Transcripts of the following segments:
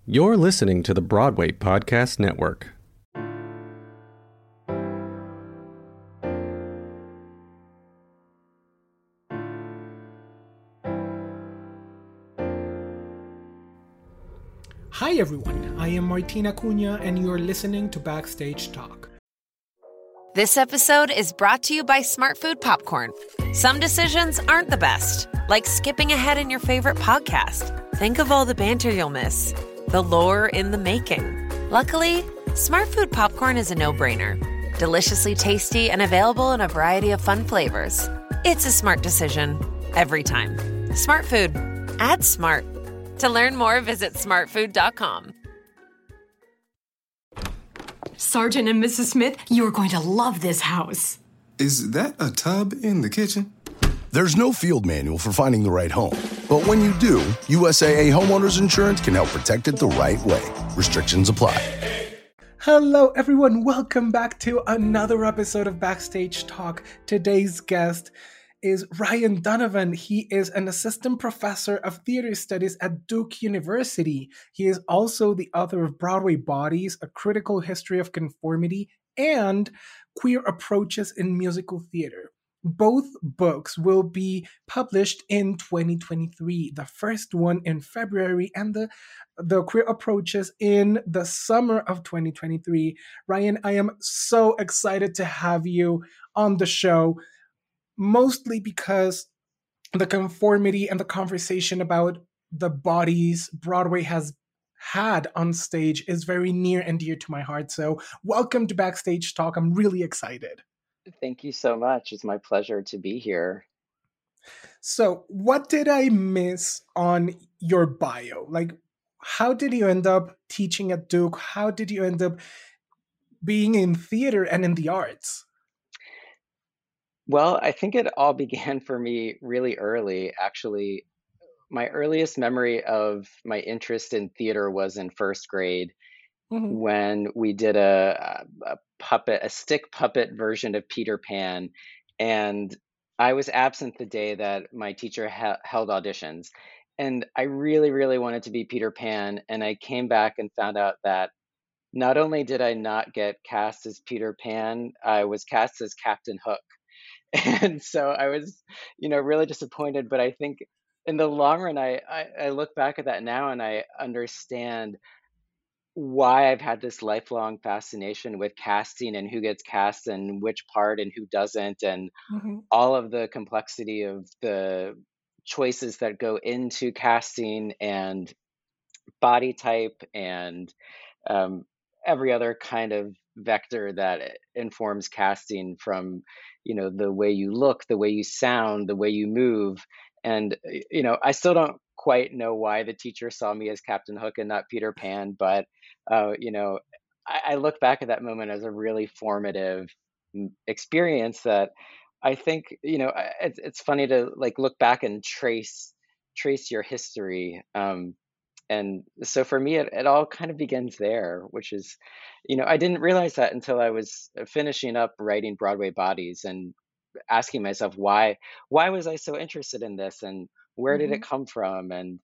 You're listening to the Broadway Podcast Network. Hi everyone, I am Martina Cunha and you're listening to Backstage Talk. This episode is brought to you by Smart Food Popcorn. Some decisions aren't the best, like skipping ahead in your favorite podcast. Think of all the banter you'll miss, the lore in the making. Luckily, Smart Food Popcorn is a no-brainer. Deliciously tasty and available in a variety of fun flavors. It's a smart decision every time. Smart Food. Add smart. To learn more, visit smartfood.com. Sergeant and Mrs. Smith, you're going to love this house. Is that a tub in the kitchen? There's no field manual for finding the right home. But when you do, USAA Homeowners Insurance can help protect it the right way. Restrictions apply. Hello everyone, welcome back to another episode of Backstage Talk. Today's guest is Ryan Donovan. He is an assistant professor of theater studies at Duke University. He is also the author of Broadway Bodies, A Critical History of Conformity, and Queer Approaches in Musical Theater. Both books will be published in 2023, the first one in February and the Queer Approaches in the summer of 2023. Ryan, I am so excited to have you on the show. Mostly because the conformity and the conversation about the bodies Broadway has had on stage is very near and dear to my heart. So welcome to Backstage Talk. I'm really excited. Thank you so much. It's my pleasure to be here. So what did I miss on your bio? Like, how did you end up teaching at Duke? How did you end up being in theater and in the arts? Well, I think it all began for me really early. Actually, my earliest memory of my interest in theater was in first grade when we did a stick puppet version of Peter Pan. And I was absent the day that my teacher held auditions. And I really, really wanted to be Peter Pan. And I came back and found out that not only did I not get cast as Peter Pan, I was cast as Captain Hook. And so I was, really disappointed. But I think in the long run, I look back at that now and I understand why I've had this lifelong fascination with casting and who gets cast and which part and who doesn't, and all of the complexity of the choices that go into casting and body type and every other kind of vector that informs casting, from the way you look, the way you sound, the way you move. And I still don't quite know why the teacher saw me as Captain Hook and not Peter Pan, but I look back at that moment as a really formative experience that I think it's funny to look back and trace your history. And so for me, it all kind of begins there, which is, I didn't realize that until I was finishing up writing Broadway Bodies and asking myself, why was I so interested in this, and where did it come from? And,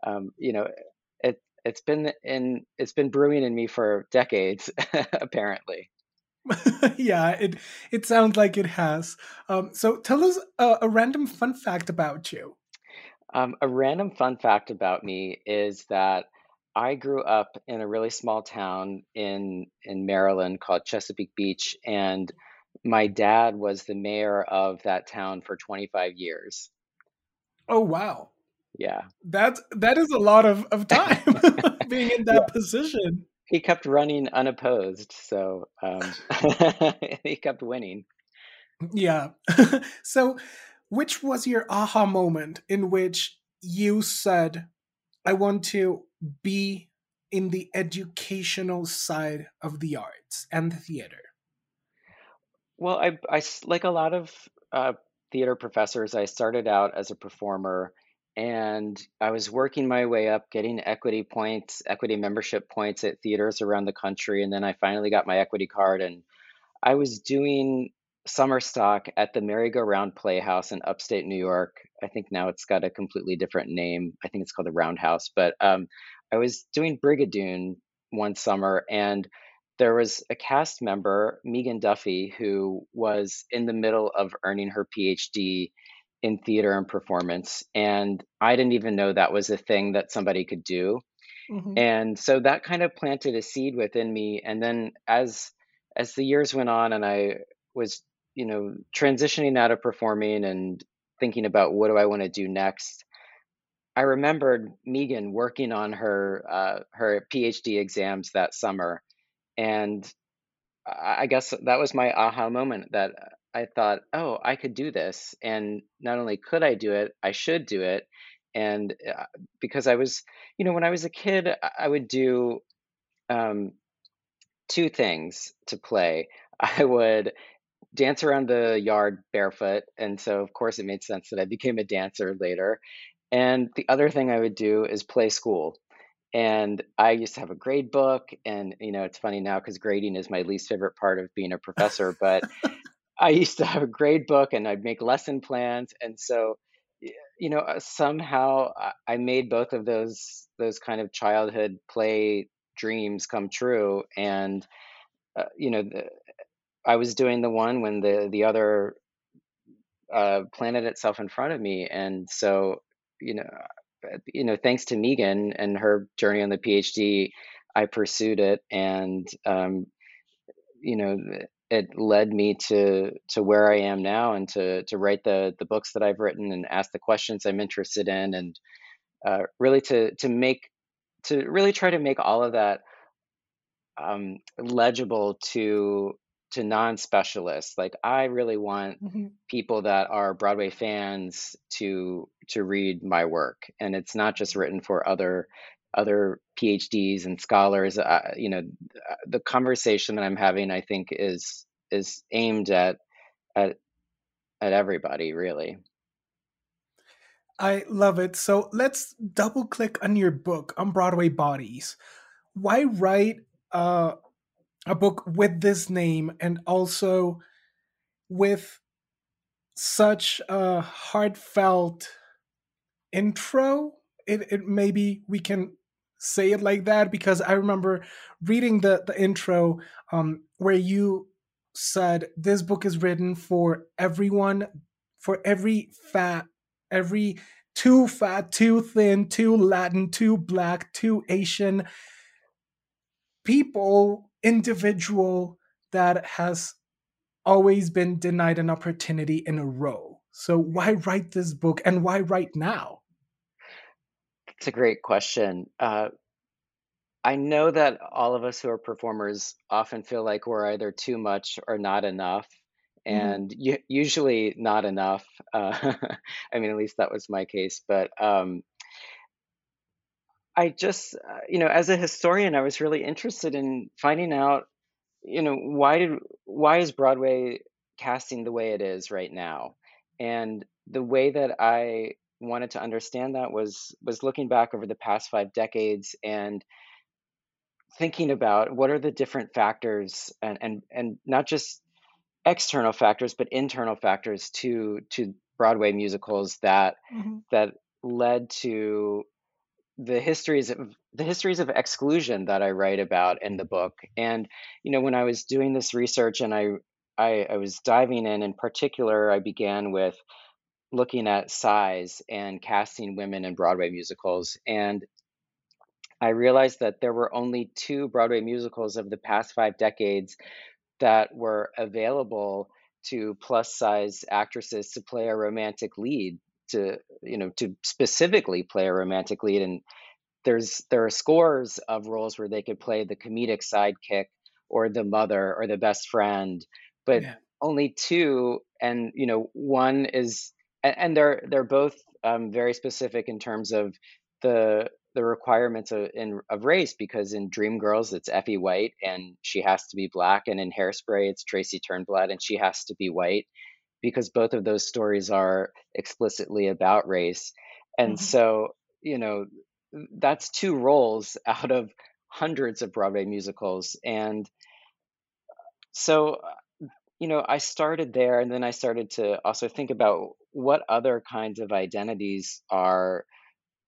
it's been brewing in me for decades, apparently. Yeah, it sounds like it has. So tell us a random fun fact about you. A random fun fact about me is that I grew up in a really small town in Maryland called Chesapeake Beach, and my dad was the mayor of that town for 25 years. Oh, wow. Yeah. That is a lot of time being in that position. He kept running unopposed, so he kept winning. Yeah. So which was your aha moment in which you said, I want to be in the educational side of the arts and the theater? Well, I like a lot of theater professors, I started out as a performer, and I was working my way up, getting equity membership points at theaters around the country. And then I finally got my equity card, and I was doing summer stock at the Merry-Go-Round Playhouse in upstate New York. I think now it's got a completely different name. I think it's called the Roundhouse. But I was doing Brigadoon one summer, and there was a cast member, Megan Duffy, who was in the middle of earning her PhD in theater and performance. And I didn't even know that was a thing that somebody could do. Mm-hmm. And so that kind of planted a seed within me. And then as the years went on and I was, transitioning out of performing and thinking about what do I want to do next, I remembered Megan working on her PhD exams that summer, and I guess that was my aha moment that I thought, oh, I could do this, and not only could I do it, I should do it, and because I was, when I was a kid, I would do um, two things to play. I would dance around the yard barefoot, and so of course it made sense that I became a dancer later. And the other thing I would do is play school. And I used to have a grade book, and it's funny now because grading is my least favorite part of being a professor, but I used to have a grade book and I'd make lesson plans. And so, somehow I made both of those kind of childhood play dreams come true. And, I was doing the one when the other planted itself in front of me. And so, you know, thanks to Megan and her journey on the PhD, I pursued it, and you know, it led me to where I am now, and to write the books that I've written and ask the questions I'm interested in, and really to really try to make all of that legible to non-specialists. Like, I really want Mm-hmm. people that are Broadway fans to read my work, and it's not just written for other PhDs and scholars. The conversation that I'm having, I think, is aimed at at everybody, really. I love it. So let's double click on your book on Broadway Bodies. Why write a book with this name and also with such a heartfelt intro? It maybe we can say it like that, because I remember reading the intro, where you said this book is written for everyone, for every fat, every too fat, too thin, too Latin, too black, too Asian people, individual that has always been denied an opportunity in a role. So why write this book, and why write now? It's a great question. I know that all of us who are performers often feel like we're either too much or not enough, Mhm. and usually not enough. I mean, at least that was my case. But I just, as a historian, I was really interested in finding out, why is Broadway casting the way it is right now? And the way that I wanted to understand that was looking back over the past 5 decades and thinking about what are the different factors, and not just external factors but internal factors to Broadway musicals Mhm. that led to the histories of exclusion that I write about in the book. And when I was doing this research, and I was diving in particular, I began with looking at size and casting women in Broadway musicals, and I realized that there were only two Broadway musicals of the past 5 decades that were available to plus size actresses to play a romantic lead, to specifically play a romantic lead. And there are scores of roles where they could play the comedic sidekick or the mother or the best friend, but Yeah. only two. And one is, and they're both very specific in terms of the requirements of race, because in Dreamgirls it's Effie White and she has to be black, and in Hairspray it's Tracy Turnblad and she has to be white, because both of those stories are explicitly about race. And Mhm. so, that's two roles out of hundreds of Broadway musicals. And so, I started there, and then I started to also think about what other kinds of identities are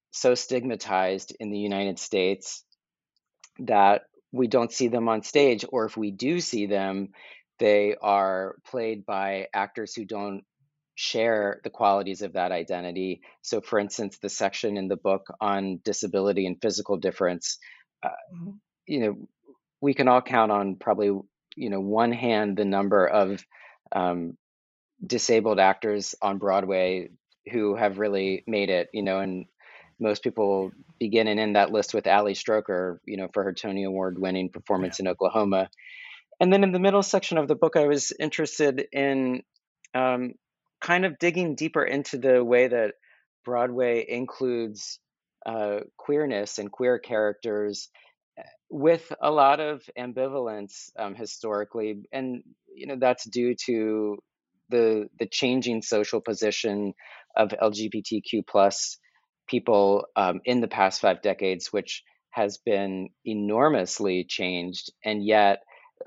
so stigmatized in the United States that we don't see them on stage, or if we do see them, they are played by actors who don't share the qualities of that identity. So, for instance, the section in the book on disability and physical difference, uh, Mhm. you know, we can all count on probably, one hand the number of disabled actors on Broadway who have really made it, and most people begin and end that list with Ali Stroker, for her Tony Award winning Yeah. performance in Oklahoma. And then in the middle section of the book, I was interested in um, kind of digging deeper into the way that Broadway includes queerness and queer characters with a lot of ambivalence historically, and that's due to the changing social position of LGBTQ plus people in the past 5 decades, which has been enormously changed, and yet.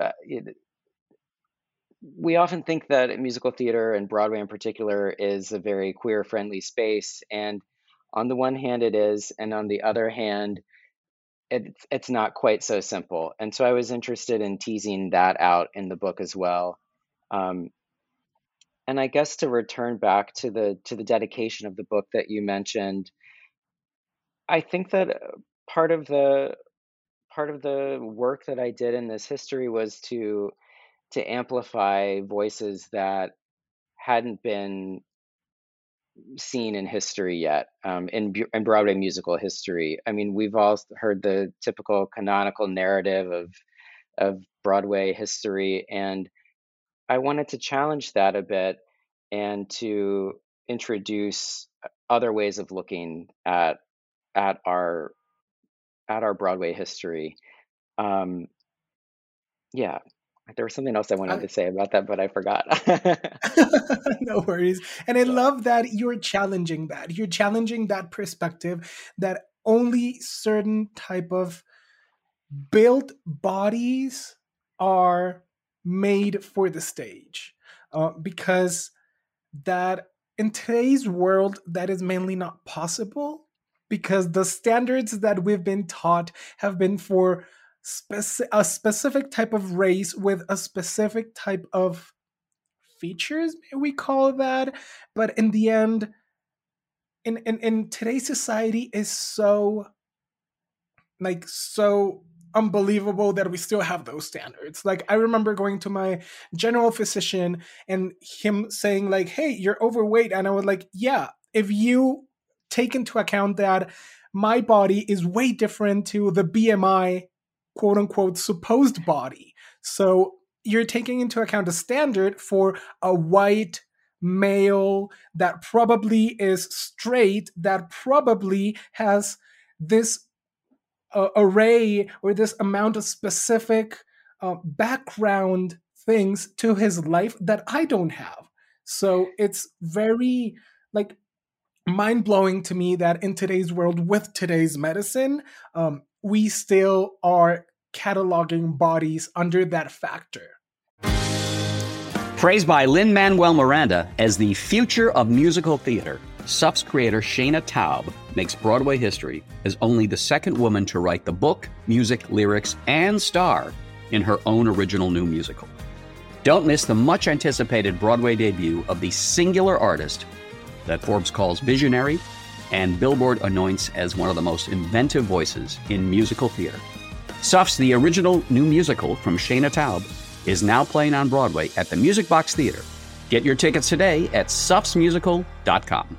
We often think that musical theater and Broadway in particular is a very queer friendly space. And on the one hand, it is. And on the other hand, it's not quite so simple. And so I was interested in teasing that out in the book as well. Um, and I guess to return back to the dedication of the book that you mentioned, I think that part of the work that I did in this history was to amplify voices that hadn't been seen in history yet, in Broadway musical history. I mean, we've all heard the typical canonical narrative of Broadway history, and I wanted to challenge that a bit and to introduce other ways of looking at our Broadway history. Um, yeah, there was something else I wanted I, to say about that, but I forgot. no worries. And I love that you're challenging that. You're challenging that perspective that only certain type of built bodies are made for the stage. Because that in today's world, that is mainly not possible because the standards that we've been taught have been for a specific type of race with a specific type of features, may we call that. But in the end, in today's society is so so unbelievable that we still have those standards. Like I remember going to my general physician and him saying like, "Hey, you're overweight." And I was like, "Yeah, if you take into account that my body is way different to the BMI quote unquote supposed body. So you're taking into account a standard for a white male that probably is straight, that probably has this array or this amount of specific background things to his life that I don't have." So it's very like mind blowing to me that in today's world with today's medicine, we still are cataloging bodies under that factor. Praised by Lin-Manuel Miranda as the future of musical theater, SUF's creator Shana Taub makes Broadway history as only the second woman to write the book, music, lyrics, and star in her own original new musical. Don't miss the much-anticipated Broadway debut of the singular artist that Forbes calls visionary and Billboard anoints as one of the most inventive voices in musical theater. SUF's The Original New Musical from Shana Taub is now playing on Broadway at the Music Box Theater. Get your tickets today at sufsmusical.com.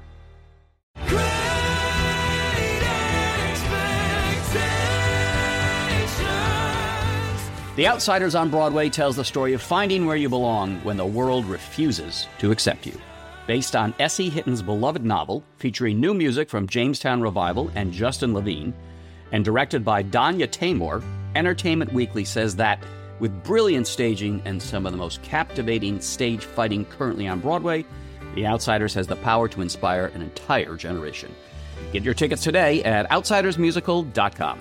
The Outsiders on Broadway tells the story of finding where you belong when the world refuses to accept you. Based on S.E. Hitton's beloved novel, featuring new music from Jamestown Revival and Justin Levine, and directed by Danya Taymor, Entertainment Weekly says that with brilliant staging and some of the most captivating stage fighting currently on Broadway, The Outsiders has the power to inspire an entire generation. Get your tickets today at outsidersmusical.com.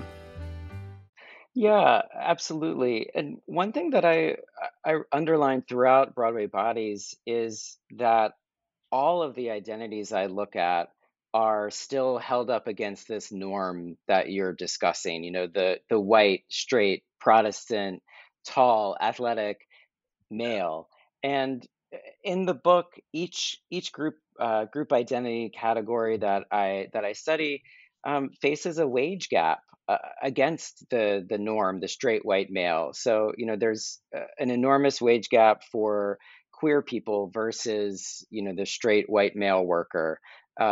Yeah, absolutely. And one thing that I underline throughout Broadway Bodies is that all of the identities I look at are still held up against this norm that you're discussing, the white, straight, Protestant, tall, athletic male. And in the book, each group identity category that I study faces a wage gap against the norm, the straight white male. So there's an enormous wage gap for queer people versus the straight white male worker.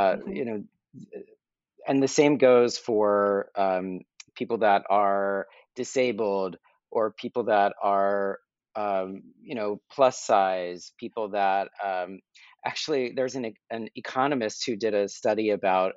And the same goes for people that are disabled, or people that are plus size, people that actually, there's an economist who did a study about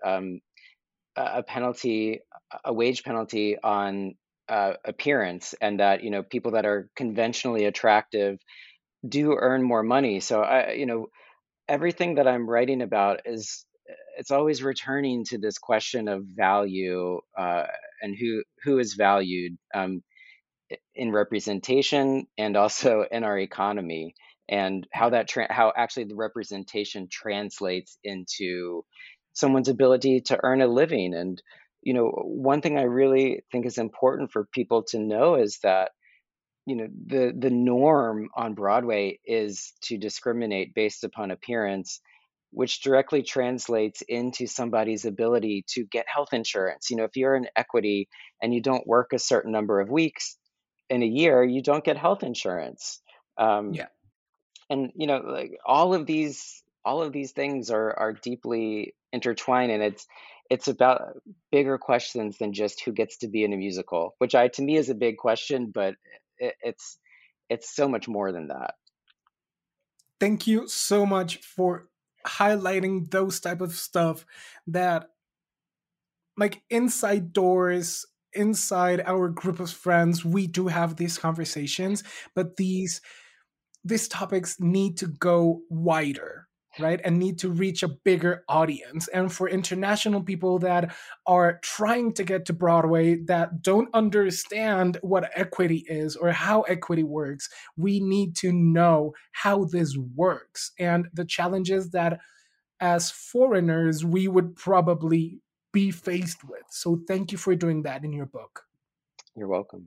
a wage penalty on appearance, and that people that are conventionally attractive do earn more money. So everything that I'm writing about it's always returning to this question of value, and who is valued in representation, and also in our economy, and how actually the representation translates into someone's ability to earn a living. And one thing I really think is important for people to know is that the norm on Broadway is to discriminate based upon appearance, which directly translates into somebody's ability to get health insurance. If you're in equity and you don't work a certain number of weeks in a year, you don't get health insurance. Yeah. And like all of these things are deeply intertwined, and it's about bigger questions than just who gets to be in a musical, which to me is a big question, but it's so much more than that. Thank you so much for highlighting those type of stuff that, like, inside doors, inside our group of friends, we do have these conversations, but these topics need to go wider, right? And need to reach a bigger audience. And for international people that are trying to get to Broadway, that don't understand what equity is or how equity works, we need to know how this works and the challenges that as foreigners we would probably be faced with. So thank you for doing that in your book. You're welcome.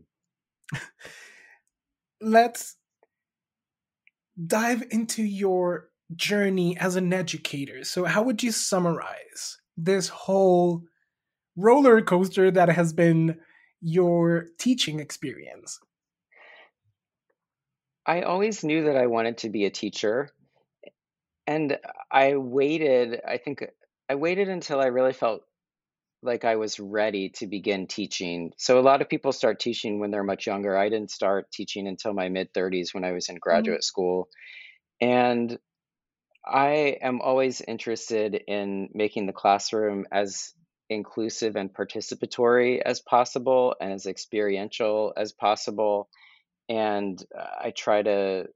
Let's dive into your journey as an educator. So how would you summarize this whole roller coaster that has been your teaching experience? I always knew that I wanted to be a teacher, and I waited until I really felt like I was ready to begin teaching. So a lot of people start teaching when they're much younger. I didn't start teaching until my mid-30s, when I was in graduate school. And I am always interested in making the classroom as inclusive and participatory as possible, and as experiential as possible. And I try to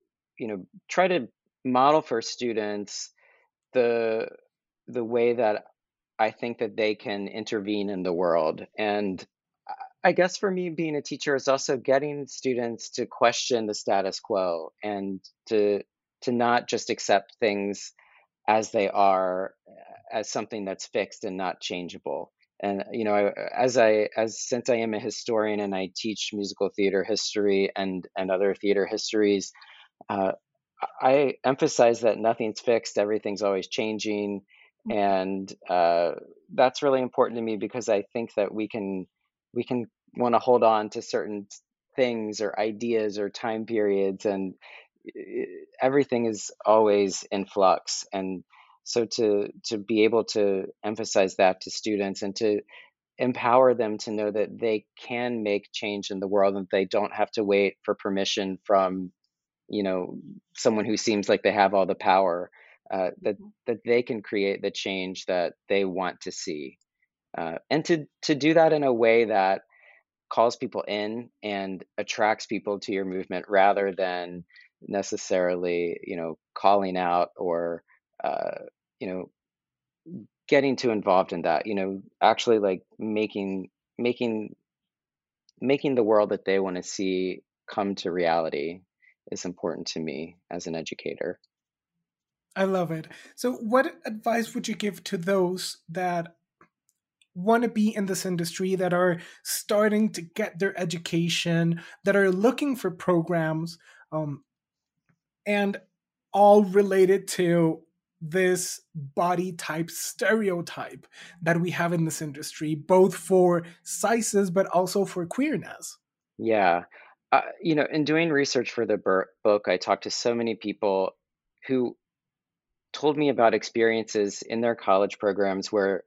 model for students the way that I think that they can intervene in the world. And I guess for me, being a teacher is also getting students to question the status quo, and to not just accept things as they are, as something that's fixed and not changeable. And since I am a historian and I teach musical theater history and other theater histories, I emphasize that nothing's fixed, everything's always changing. And that's really important to me, because I think that we can want to hold on to certain things or ideas or time periods, and everything is always in flux. And so to be able to emphasize that to students, and to empower them to know that they can make change in the world, and they don't have to wait for permission from someone who seems like they have all the power, that they can create the change that they want to see, and to do that in a way that calls people in and attracts people to your movement, rather than necessarily calling out, or getting too involved in that. Actually, like making the world that they want to see come to reality is important to me as an educator. I love it. So what advice would you give to those that want to be in this industry, that are starting to get their education, that are looking for programs, and all related to this body type stereotype that we have in this industry, both for sizes but also for queerness? Yeah. In doing research for the book, I talked to so many people who told me about experiences in their college programs where,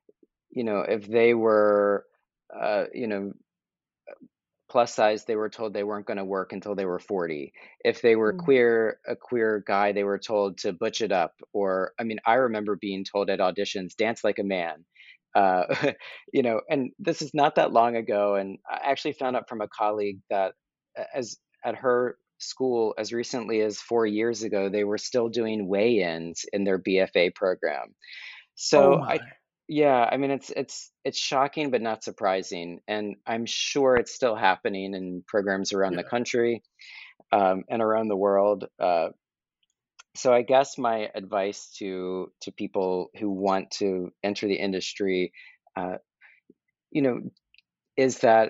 if they were, uh, you know, plus size, they were told they weren't going to work until they were 40. If they were a queer guy, they were told to butch it up. Or, I mean, I remember being told at auditions, dance like a man. Uh, and this is not that long ago. And I actually found out from a colleague that as at her school, as recently as 4 years ago, they were still doing weigh-ins in their BFA program. Oh So my. yeah, I mean, it's shocking but not surprising, and I'm sure it's still happening in programs around the Yeah. country, and around the world. So I guess my advice to people who want to enter the industry, uh, you know, is that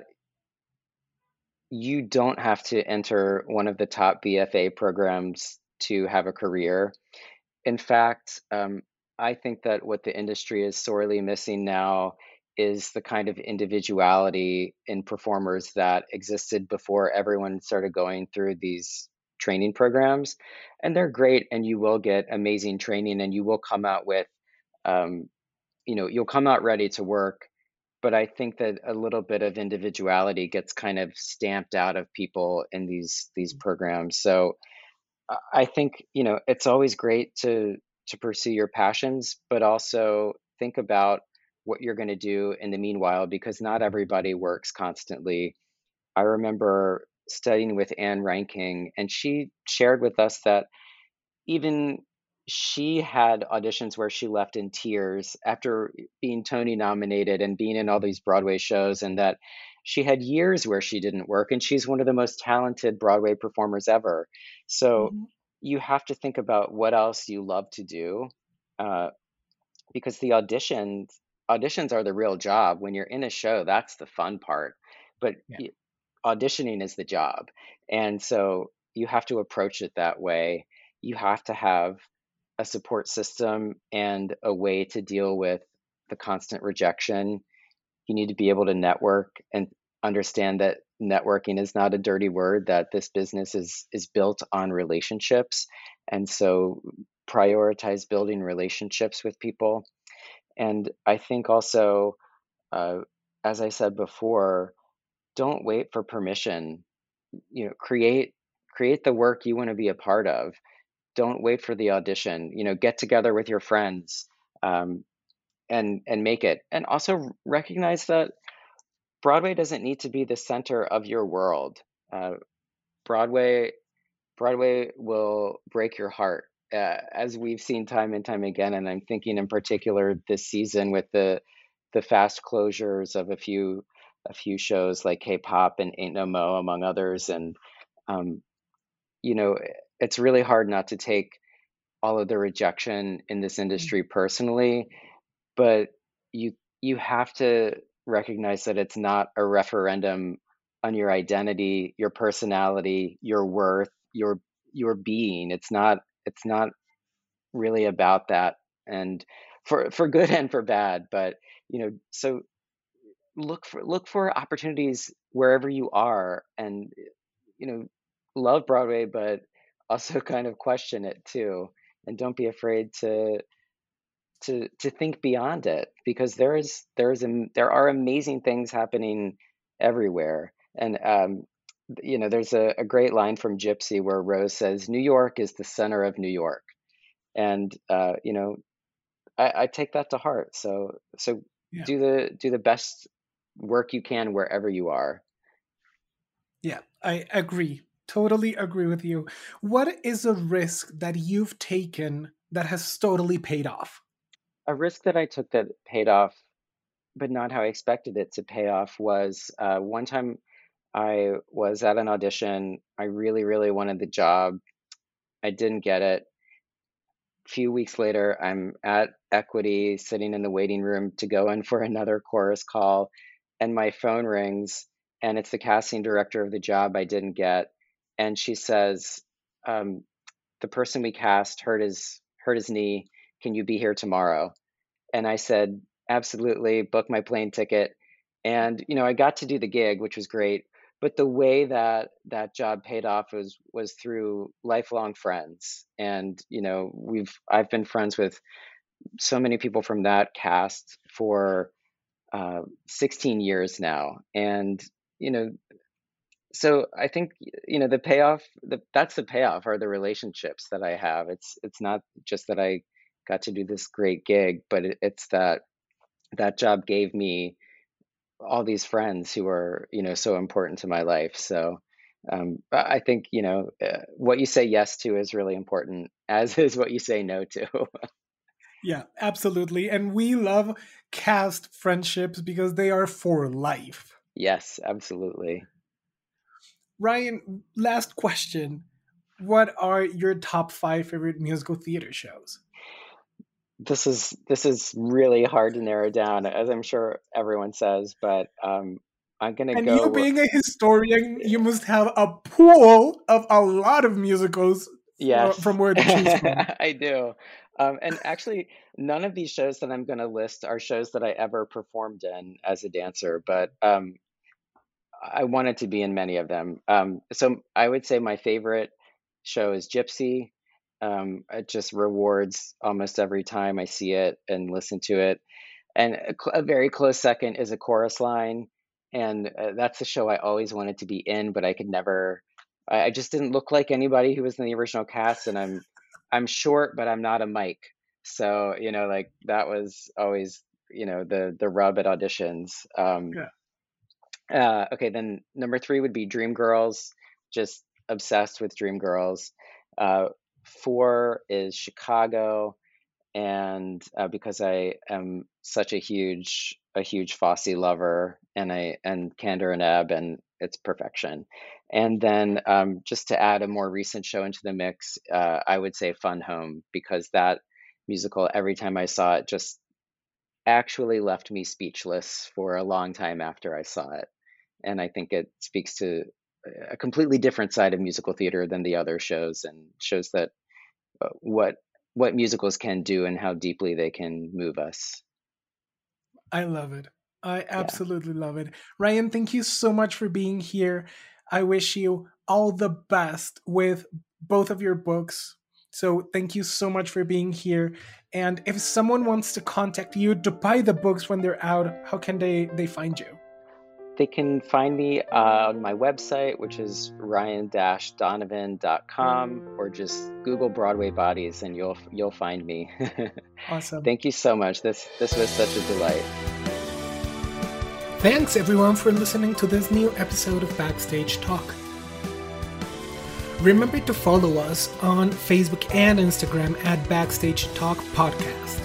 you don't have to enter one of the top BFA programs to have a career. In fact, I think that what the industry is sorely missing now is the kind of individuality in performers that existed before everyone started going through these training programs. And they're great, and you will get amazing training, and you will come out with, um, you'll come out ready to work. But I think that a little bit of individuality gets kind of stamped out of people in these programs. So I think, it's always great to pursue your passions, but also think about what you're going to do in the meanwhile, because not everybody works constantly. I remember studying with Anne Reinking, and she shared with us that even she had auditions where she left in tears after being Tony nominated and being in all these Broadway shows, and that she had years where she didn't work, and she's one of the most talented Broadway performers ever. So Mhm. you have to think about what else you love to do, uh, because the auditions are the real job. When you're in a show, that's the fun part, but Yeah. auditioning is the job. And so you have to approach it that way. You have to have a support system and a way to deal with the constant rejection. You need to be able to network and understand that networking is not a dirty word, that this business is built on relationships. And so prioritize building relationships with people. And I think also, uh, as I said before, don't wait for permission. Create the work you want to be a part of. Don't wait for the audition. Get together with your friends, um, and make it. And also recognize that Broadway doesn't need to be the center of your world. Uh, Broadway Broadway will break your heart, as we've seen time and time again. And I'm thinking in particular this season with the fast closures of a few shows like K-pop and Ain't No Mo, among others. And um, you know, it's really hard not to take all of the rejection in this industry personally, but you you have to recognize that it's not a referendum on your identity, your personality, your worth, your being. It's not really about that, and for good and for bad. But so look for opportunities wherever you are, and you know love Broadway, but also kind of question it too, and don't be afraid to think beyond it, because there are amazing things happening everywhere. And there's a great line from Gypsy where Rose says, "New York is the center of New York," and I take that to heart. So Yeah. do the best work you can wherever you are. Yeah, I agree. Totally agree with you. What is a risk that you've taken that has totally paid off? A risk that I took that paid off, but not how I expected it to pay off, was one time I was at an audition. I really, really wanted the job. I didn't get it. few weeks later, I'm at Equity sitting in the waiting room to go in for another chorus call, and my phone rings, and it's the casting director of the job I didn't get. And she says, the person we cast hurt his knee. Can you be here tomorrow? And I said, absolutely, book my plane ticket. And, I got to do the gig, which was great. But the way that job paid off was through lifelong friends. And, I've been friends with so many people from that cast for 16 years now. And, so I think, the payoff, that's the payoff, are the relationships that I have. It's not just that I got to do this great gig, but it's that job gave me all these friends who are, so important to my life. So I think, what you say yes to is really important, as is what you say no to. Yeah, absolutely. And we love cast friendships because they are for life. Yes, absolutely. Ryan, last question. What are your top 5 favorite musical theater shows? This is really hard to narrow down, as I'm sure everyone says, but I'm going to go... And you being a historian, you must have a pool of a lot of musicals from where to choose from. I do. And actually, none of these shows that I'm going to list are shows that I ever performed in as a dancer, but I wanted to be in many of them. So I would say my favorite show is Gypsy. It just rewards almost every time I see it and listen to it. And a very close second is A Chorus Line. And that's a show I always wanted to be in, but I could never, I just didn't look like anybody who was in the original cast. And I'm short, but I'm not a Mike. So, that was always, the rub at auditions. Okay, then number 3 would be Dreamgirls. Just obsessed with Dreamgirls. 4 is Chicago, and because I am such a huge Fosse lover, and Candor and Ebb, and it's perfection. And then just to add a more recent show into the mix, I would say Fun Home, because that musical, every time I saw it, just actually left me speechless for a long time after I saw it. And I think it speaks to a completely different side of musical theater than the other shows, and shows that what musicals can do and how deeply they can move us. I love it. I absolutely love it. Ryan, thank you so much for being here. I wish you all the best with both of your books. So thank you so much for being here. And if someone wants to contact you to buy the books when they're out, how can they find you? They can find me on my website, which is ryan-donovan.com, or just Google Broadway Bodies and you'll find me. Awesome. Thank you so much. This was such a delight. Thanks everyone for listening to this new episode of Backstage Talk. Remember to follow us on Facebook and Instagram at Backstage Talk Podcast.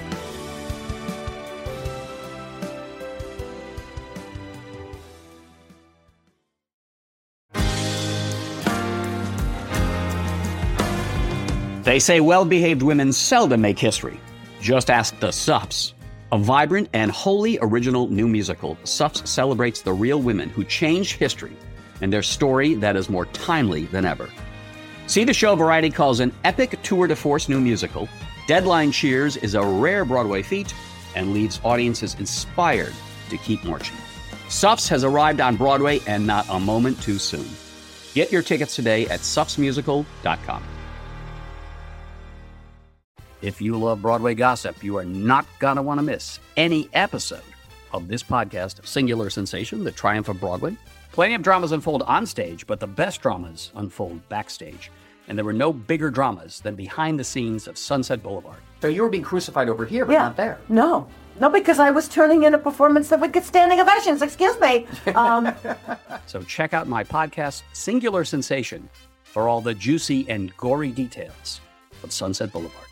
They say well-behaved women seldom make history. Just ask the Sups. A vibrant and wholly original new musical, Sups celebrates the real women who changed history and their story that is more timely than ever. See the show Variety calls an epic tour de force new musical. Deadline cheers is a rare Broadway feat and leaves audiences inspired to keep marching. Sups has arrived on Broadway, and not a moment too soon. Get your tickets today at supsmusical.com. If you love Broadway gossip, you are not going to want to miss any episode of this podcast, Singular Sensation, The Triumph of Broadway. Plenty of dramas unfold on stage, but the best dramas unfold backstage. And there were no bigger dramas than behind the scenes of Sunset Boulevard. So you were being crucified over here, but not there. No, because I was turning in a performance that would get standing ovations. Excuse me. So check out my podcast, Singular Sensation, for all the juicy and gory details of Sunset Boulevard.